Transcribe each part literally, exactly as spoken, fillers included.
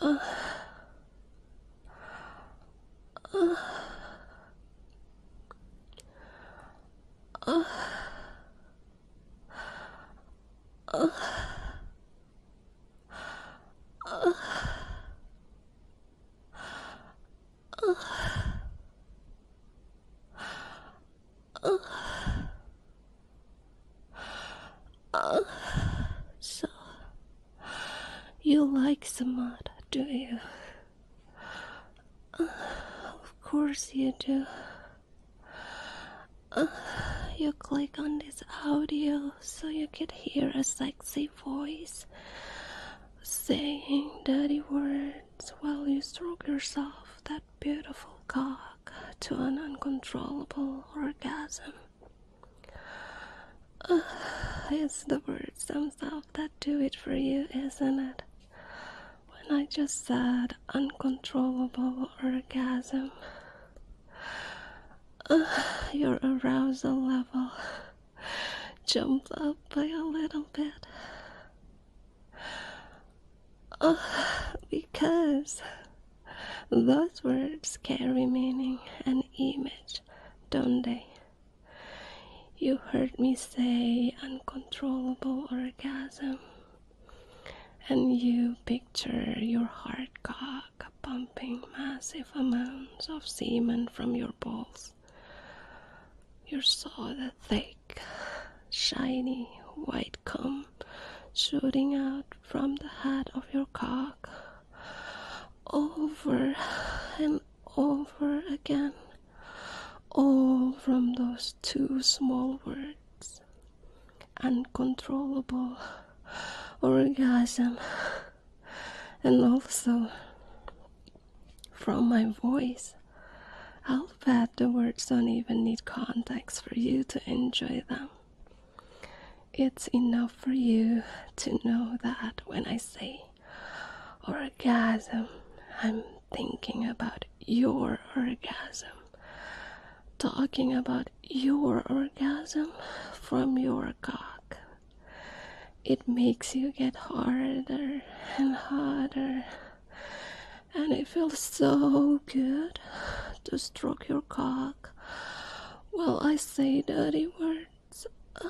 Uh, uh, uh, uh, uh, uh, uh, uh. So, you like Samad, do you? Uh, of course you do. Uh, you click on this audio so you could hear a sexy voice saying dirty words while you stroke yourself that beautiful cock to an uncontrollable orgasm. Uh, it's the words themselves that do it for you, isn't it? When I just said uncontrollable orgasm, uh, your arousal level jumped up by a little bit. Uh, because those words carry meaning and image, don't they? You heard me say uncontrollable orgasm, and you picture your hard cock pumping massive amounts of semen from your balls. You saw the thick, shiny, white cum shooting out from the head of your cock over and over again, all from those two small words, uncontrollable orgasm, and also from my voice. I'll bet the words don't even need context for you to enjoy them. It's enough for you to know that when I say orgasm, I'm thinking about your orgasm, talking about your orgasm from your cock. It makes you get harder and harder, and it feels so good to stroke your cock while I say dirty words. Uh,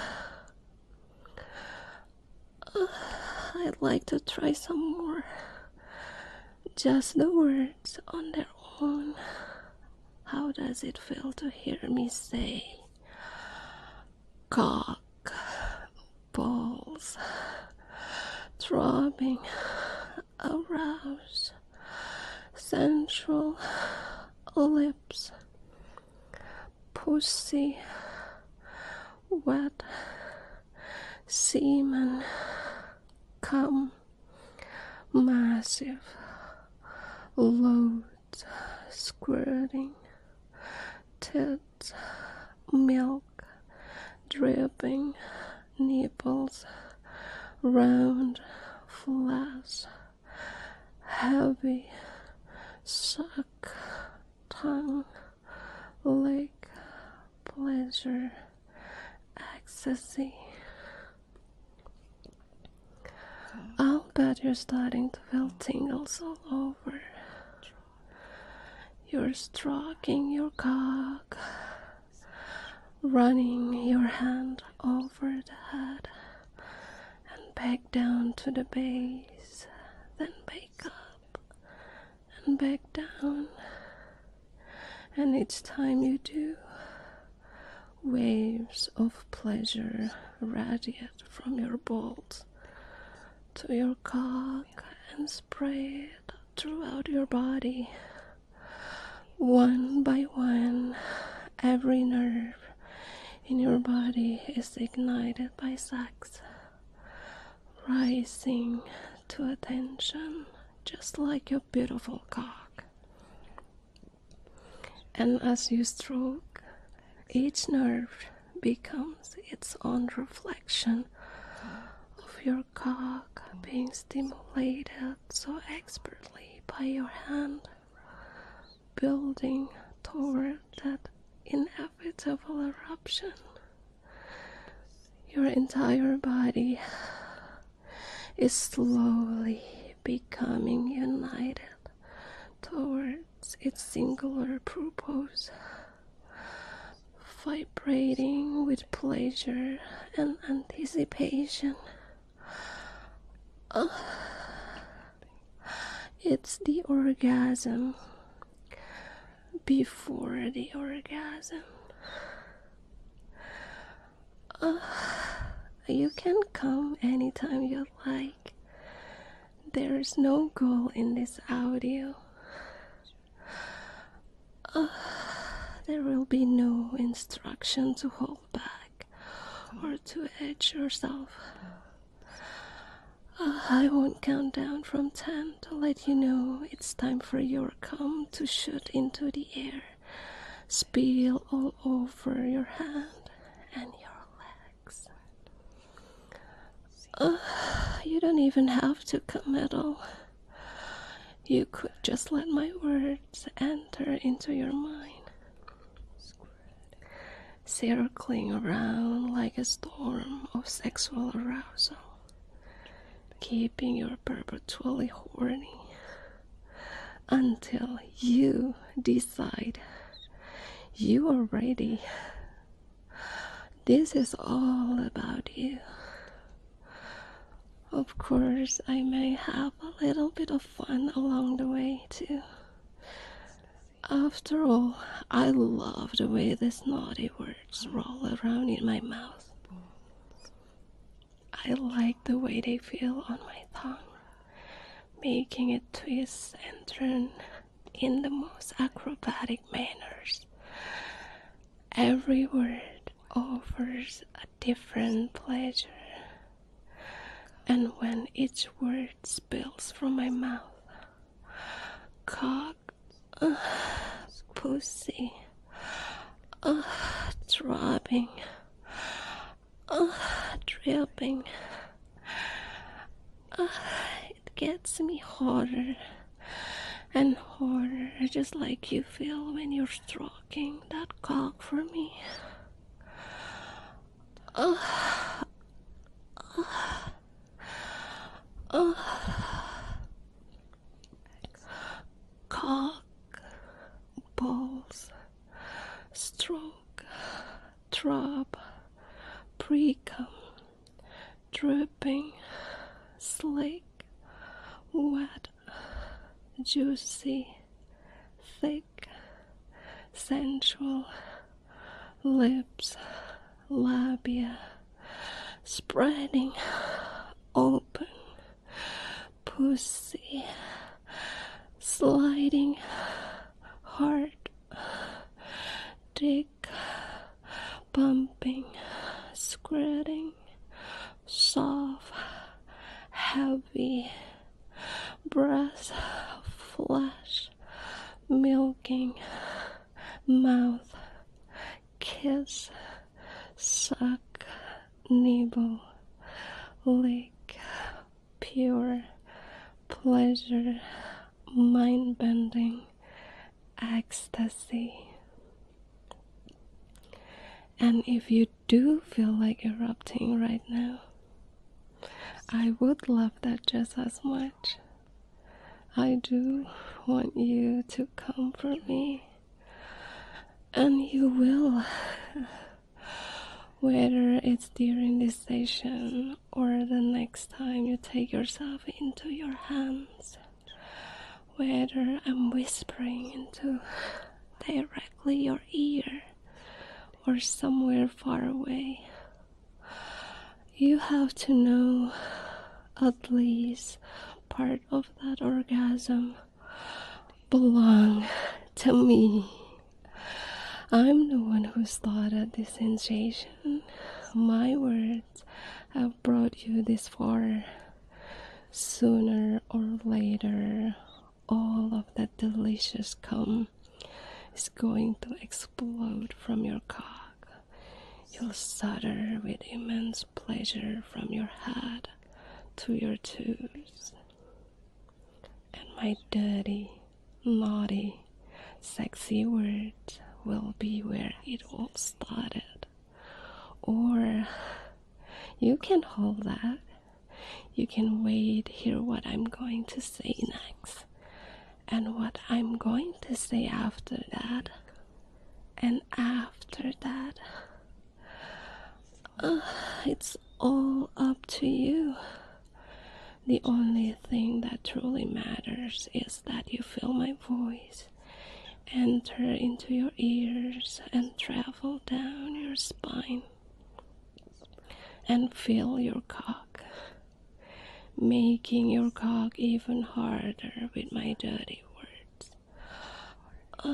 uh, I'd like to try some more. Just the words on their own. How does it feel to hear me say cock, balls, throbbing, aroused, sensual, lips, pussy, wet, semen, cum, massive, loads, squirting, tits, milk, dripping, nipples, round, flash, heavy, suck, tongue, lick, pleasure, ecstasy. I'll bet you're starting to feel tingles all over. You're stroking your cock, running your hand over the head and back down to the base, then back up and back down. And each time you do, waves of pleasure radiate from your balls to your cock and spread throughout your body. One by one, every nerve in your body is ignited by sex, rising to attention just like your beautiful cock. And as you stroke, each nerve becomes its own reflection of your cock being stimulated so expertly by your hand, building toward that inevitable eruption. Your entire body is slowly becoming united towards its singular purpose, vibrating with pleasure and anticipation. Uh, it's the orgasm before the orgasm. Uh, you can come anytime you like. There's no goal in this audio. Uh, there will be no instruction to hold back or to edge yourself. Uh, I won't count down from ten to let you know it's time for your cum to shoot into the air, spill all over your hand and your legs. Uh, you don't even have to come at all. You could just let my words enter into your mind, circling around like a storm of sexual arousal, keeping you perpetually horny until you decide you are ready. This is all about you. Of course, I may have a little bit of fun along the way too. After all, I love the way these naughty words roll around in my mouth. I like the way they feel on my tongue, making it twist and turn in the most acrobatic manners. Every word offers a different pleasure, and when each word spills from my mouth, cock, uh, pussy, uh, throbbing, uh, dripping, uh, it gets me harder and harder, just like you feel when you're stroking that cock for me. Uh, uh, uh, cock, balls, stroke, throb, pre-cum, dripping, slick, wet, juicy, thick, sensual, lips, labia, spreading, open, pussy, sliding, hard, dick, bumping, squirting, soft, heavy, breast, flesh, milking, mouth, kiss, suck, nibble, lick, pure, pleasure, mind-bending, ecstasy. And if you do feel like erupting right now, I would love that just as much. I do want you to come for me, and you will. Whether it's during this session or the next time you take yourself into your hands, whether I'm whispering into directly your ear or somewhere far away, you have to know at least part of that orgasm belong to me. I'm the one who started this sensation. My words have brought you this far. Sooner or later, all of that delicious cum is going to explode from your cock. You'll shudder with immense pleasure from your head to your toes. And my dirty, naughty, sexy words will be where it all started. Or you can hold that. you can wait, hear what I'm going to say next, and what I'm going to say after that, and after that. Uh, it's all up to you. The only thing that truly matters is that you feel my voice enter into your ears and travel down your spine, and feel your cock, making your cock even harder with my dirty words. Uh,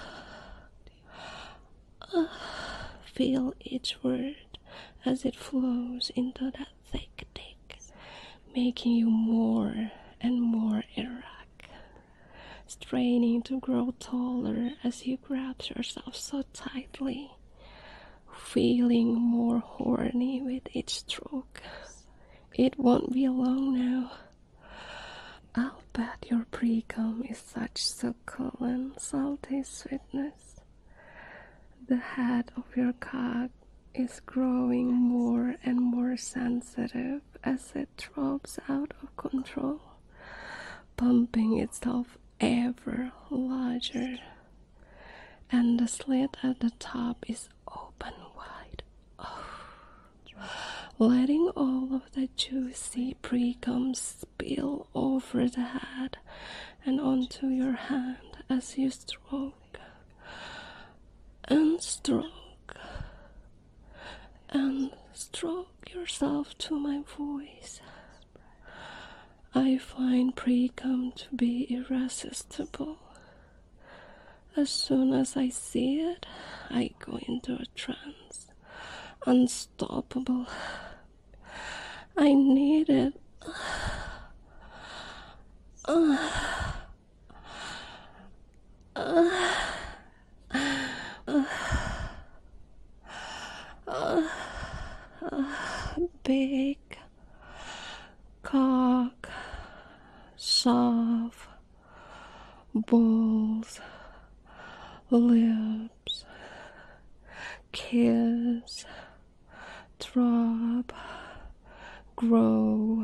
uh, feel each word as it flows into that thick dick, making you more and more erect, straining to grow taller as you grab yourself so tightly, feeling more horny with each stroke. It won't be long now. I'll bet your pre-cum is such succulent, salty sweetness. The head of your cock is growing more and more sensitive as it drops out of control, pumping itself ever larger, and the slit at the top is open wide, oh, letting all of the juicy pre-cum spill over the head and onto your hand as you stroke and stroke and stroke yourself to my voice. I find pre-cum to be irresistible. As soon as I see it, I go into a trance, unstoppable. I need it. Uh, uh, uh, uh, uh, big cock, soft balls, lips, kiss, drop, grow,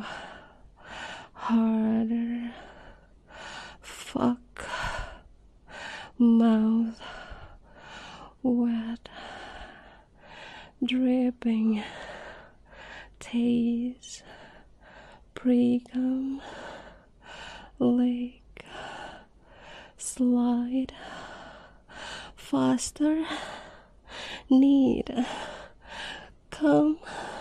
harder, fuck, mouth, wet, dripping, taste, pre-cum, lick, slide, faster, need, come,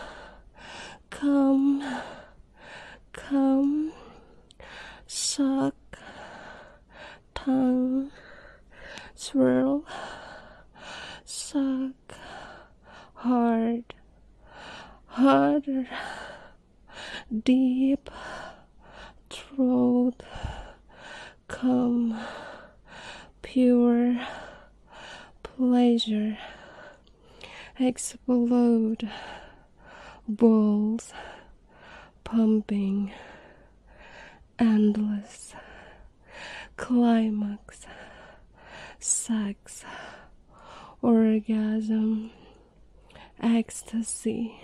come, come, suck, tongue, swirl, suck, hard, harder, deep, throat, come, pure, pleasure, explode, balls, pumping, endless, climax, sex, orgasm, ecstasy.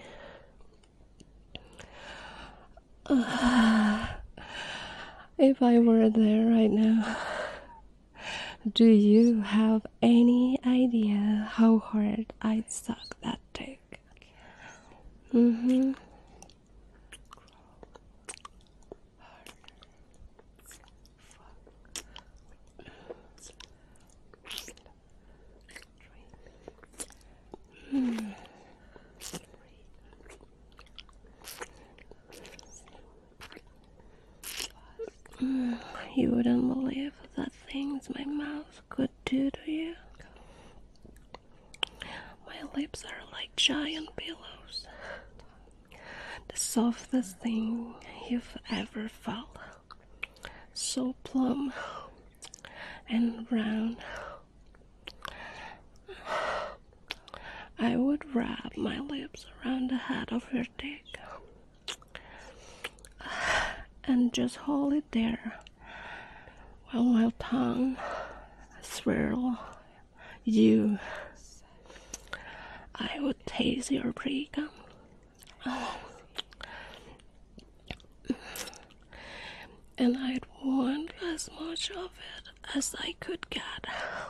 Uh, if I were there right now, do you have any idea how hard I'd suck that dick? Mm-hmm. Mm. Mm. You wouldn't believe the things my mouth could do to you. My lips are like giant pillows, the softest thing you've ever felt, so plump and round. I would wrap my lips around the head of your dick and just hold it there while my tongue swirl you. I would taste your pre-cum. Oh. and I'd want as much of it as I could get.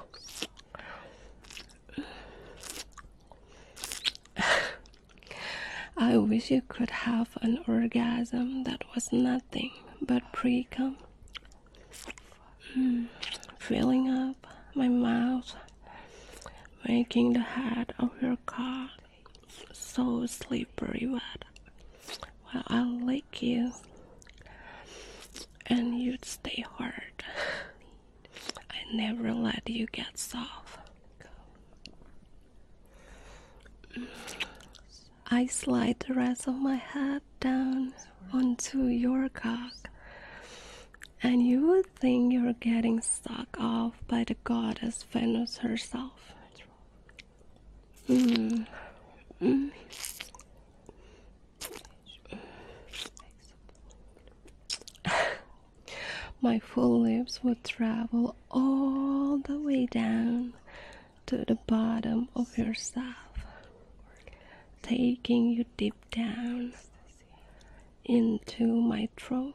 I wish you could have an orgasm that was nothing but pre-cum. Mm, filling up my mouth, making the head of your cock so slippery wet while I'll lick you and you'd stay hard. I never let you get soft. I slide the rest of my head down onto your cock, and you would think you're getting sucked off by the goddess Venus herself. Mm. Mm. My full lips would travel all the way down to the bottom of your staff, taking you deep down into my throat.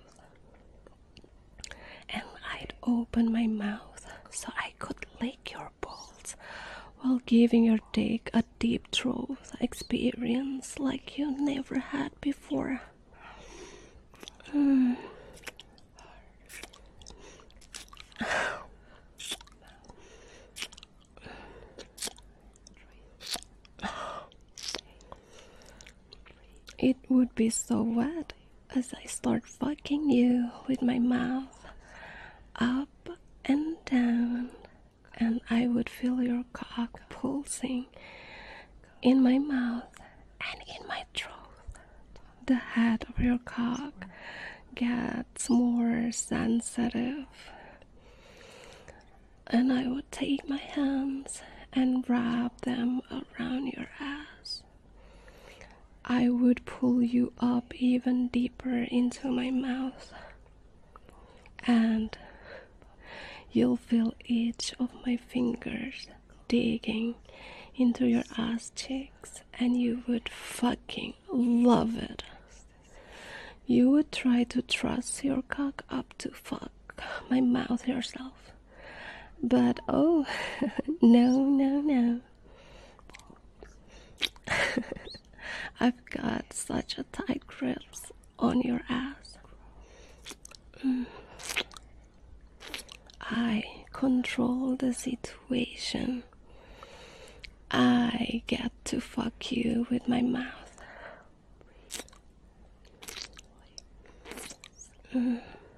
And I'd open my mouth so I could lick your balls while giving your dick a deep throat experience like you never had before. Mm. It would be so wet as I start fucking you with my mouth up and down, and I would feel your cock pulsing in my mouth and in my throat. The head of your cock gets more sensitive, and I would take my hands and wrap them around your ass. I would pull you up even deeper into my mouth, and you'll feel each of my fingers digging into your ass cheeks, and you would fucking love it. You would try to thrust your cock up to fuck my mouth yourself, but oh, no, no, no. I've got such a tight grip on your ass. Mm. I control the situation. I get to fuck you with my mouth. Mm.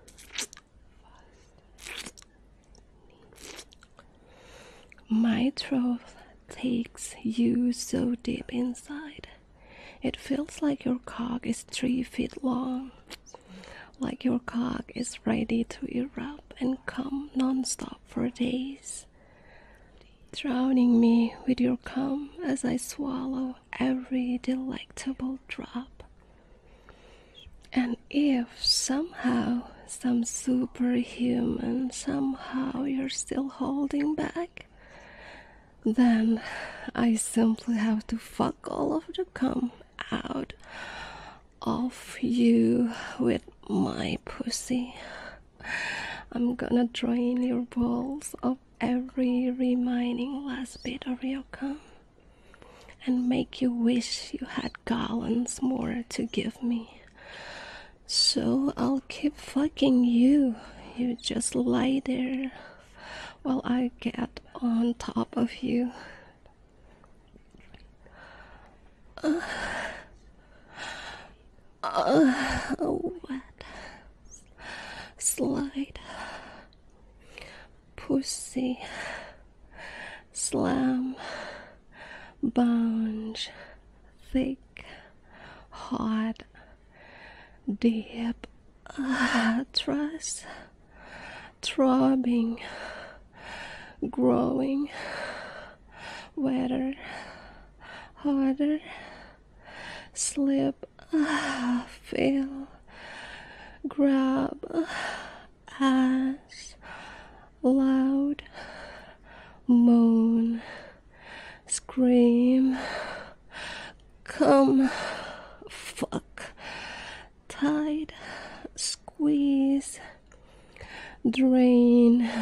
My throat takes you so deep inside. It feels like your cock is three feet long, like your cock is ready to erupt and come non-stop for days, drowning me with your cum as I swallow every delectable drop. And if somehow, some superhuman, somehow you're still holding back, then I simply have to fuck all of the cum out of you with my pussy. I'm gonna drain your balls of every remaining last bit of your cum and make you wish you had gallons more to give me. So I'll keep fucking you. You just lie there while I get on top of you. Uh, uh, wet, slide, pussy, slam, bounce, thick, hot, deep, uh, thrust, throbbing, growing, wetter, harder, slip, uh, feel, grab, uh, ass, loud, moan, scream, come, fuck, tight, squeeze, drain,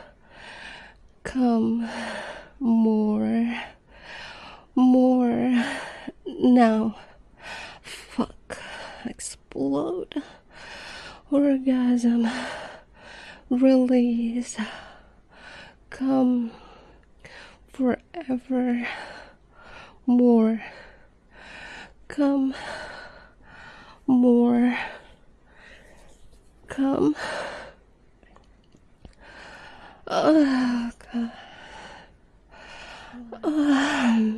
come, more, more, now, fuck, explode, orgasm, release, come, forever, more, come, more, come. Oh, God. Oh,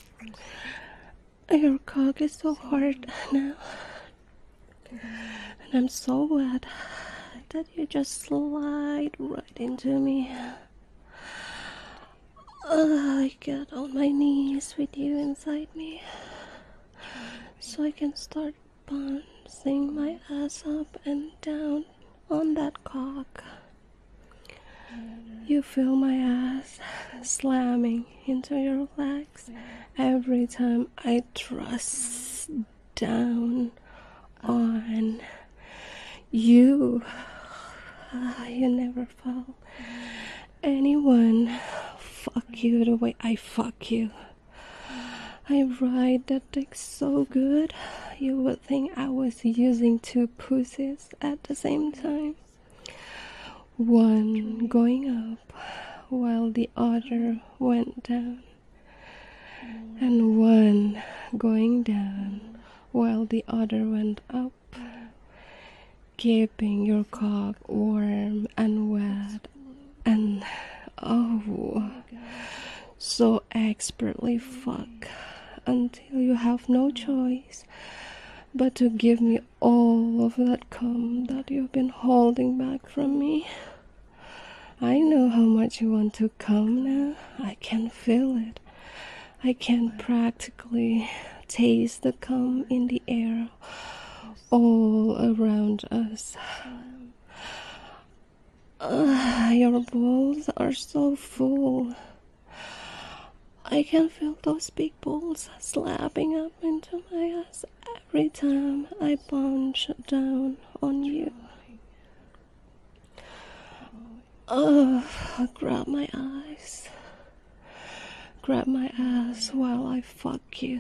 your cock is so hard now. And I'm so wet that you just slide right into me. Oh, I get on my knees with you inside me, so I can start bouncing my ass up and down on that cock. You feel my ass slamming into your legs every time I thrust down on you. Ah, you never fall anyone fuck you the way I fuck you. I ride that dick so good, you would think I was using two pussies at the same time. One going up while the other went down, and one going down while the other went up, keeping your cock warm and wet and oh, so expertly fuck until you have no choice but to give me all of that cum that you've been holding back from me. I know how much you want to come now. I can feel it. I can practically taste the cum in the air all around us. Uh, your balls are so full. I can feel those big balls slapping up into my ass every time I punch down on you. Oh, grab my eyes. Grab my ass while I fuck you.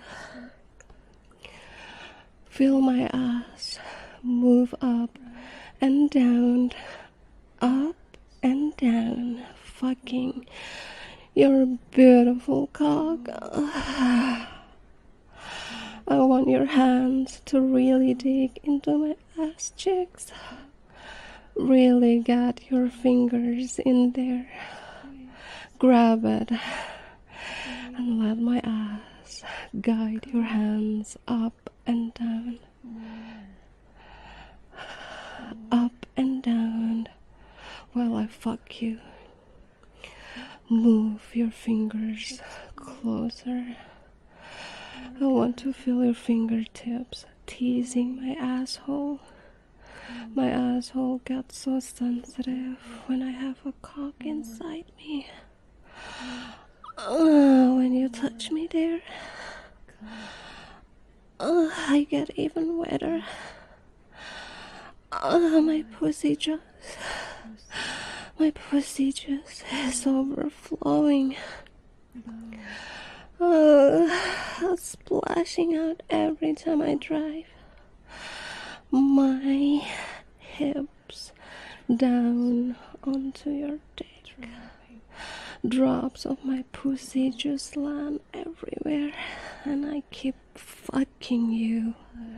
Feel my ass move up and down, up and down, fucking your beautiful cock. I want your hands to really dig into my ass cheeks. Really get your fingers in there. Grab it and let my ass guide your hands up and down. Up and down while I fuck you. Move your fingers closer. I want to feel your fingertips teasing my asshole. My asshole gets so sensitive when I have a cock inside me. Uh, when you touch me there, uh, I get even wetter. Uh, my pussy just, my pussy just is overflowing. Uh, splashing out every time I drive. My hips down onto your dick. Drops of my pussy just land everywhere, and I keep fucking you.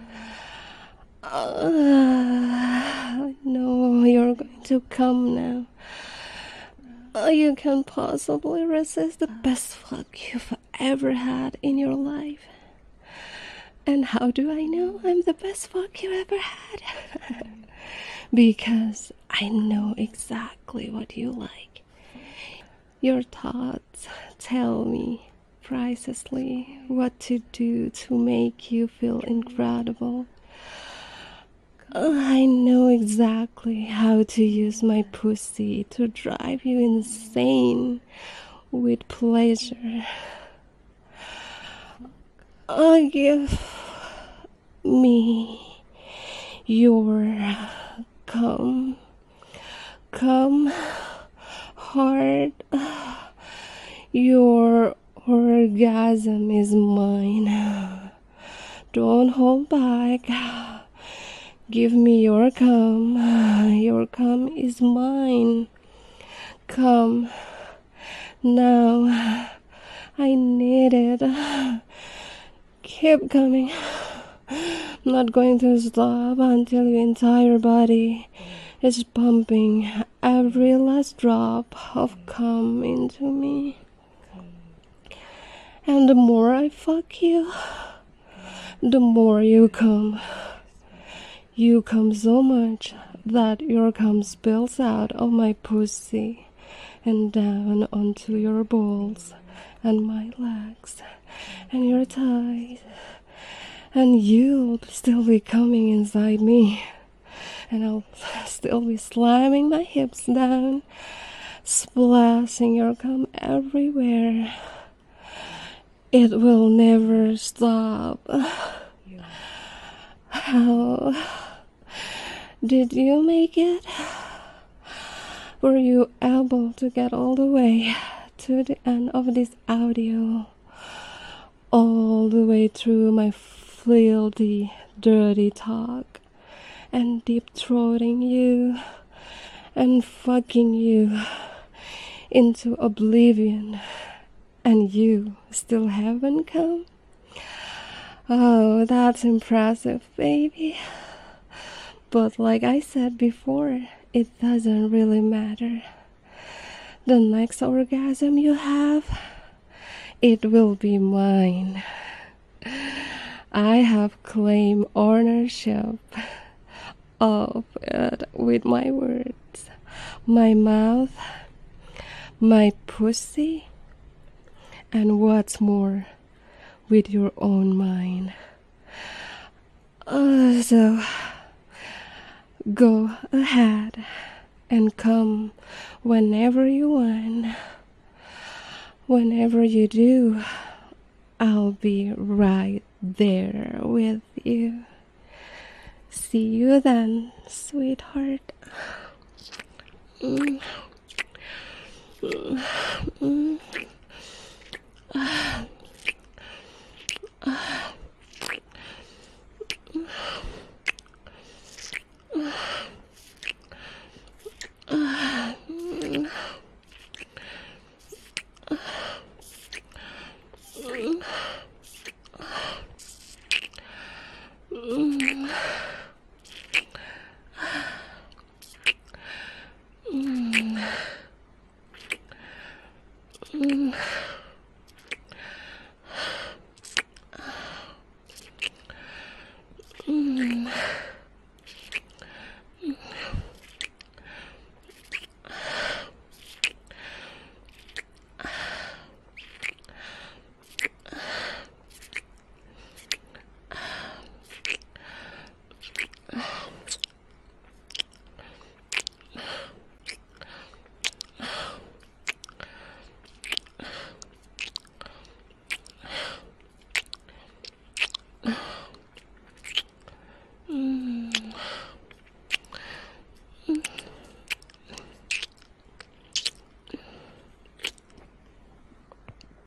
Uh, no, you're going to come now. Uh, you can possibly resist the best fuck you've ever had in your life. And how do I know I'm the best fuck you ever had? Because I know exactly what you like. Your thoughts tell me precisely what to do to make you feel incredible. I know exactly how to use my pussy to drive you insane with pleasure. Oh, give me your cum. Come hard. Your orgasm is mine. Don't hold back. Give me your cum. Your cum is mine. Come now. I need it. Keep coming. I'm not going to stop until your entire body is pumping every last drop of cum into me. And the more I fuck you, the more you come. You come so much that your cum spills out of my pussy and down onto your balls and my legs and your thighs. And you'll still be coming inside me. And I'll still be slamming my hips down, splashing your cum everywhere. It will never stop. How did you make it? Were you able to get all the way to the end of this audio? All the way through my filthy, dirty talk and deep-throating you and fucking you into oblivion, and you still haven't come? Oh, that's impressive, baby. But like I said before, it doesn't really matter. The next orgasm you have, it will be mine. I have claimed ownership of it with my words, my mouth, my pussy, and what's more, with your own mind. Uh, so, go ahead and come whenever you want. Whenever you do, I'll be right there with you. See you then, sweetheart. Mm. Mm.